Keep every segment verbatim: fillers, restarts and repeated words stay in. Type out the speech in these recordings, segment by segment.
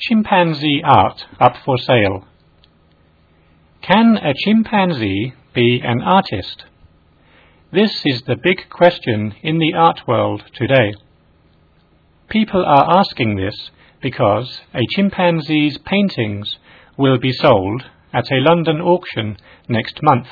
Chimpanzee art up for sale. Can a chimpanzee be an artist? This is the big question in the art world today. People are asking this because a chimpanzee's paintings will be sold at a London auction next month.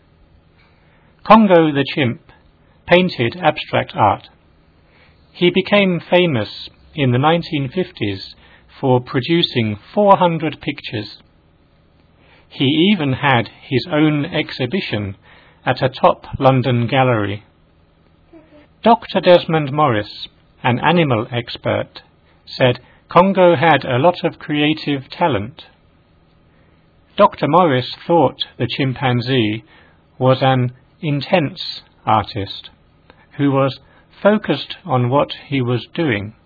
Congo the chimp painted abstract art. He became famous in the nineteen fifties for producing four hundred pictures. He even had his own exhibition at a top London gallery. Doctor Desmond Morris, an animal expert, said Congo had a lot of creative talent. Doctor Morris thought the chimpanzee was an intense artist who was focused on what he was doing.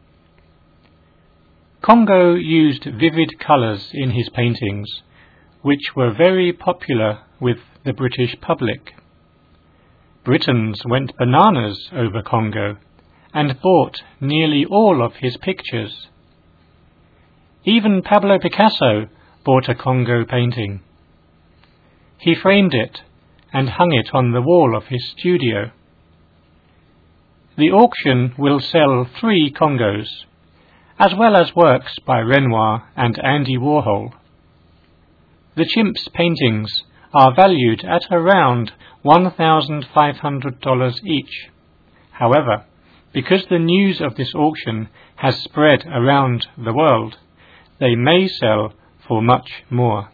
Congo used vivid colours in his paintings, which were very popular with the British public. Britons went bananas over Congo and bought nearly all of his pictures. Even Pablo Picasso bought a Congo painting. He framed it and hung it on the wall of his studio. The auction will sell three Congos, as well as works by Renoir and Andy Warhol. The chimp's paintings are valued at around one thousand five hundred dollars each. However, because the news of this auction has spread around the world, they may sell for much more.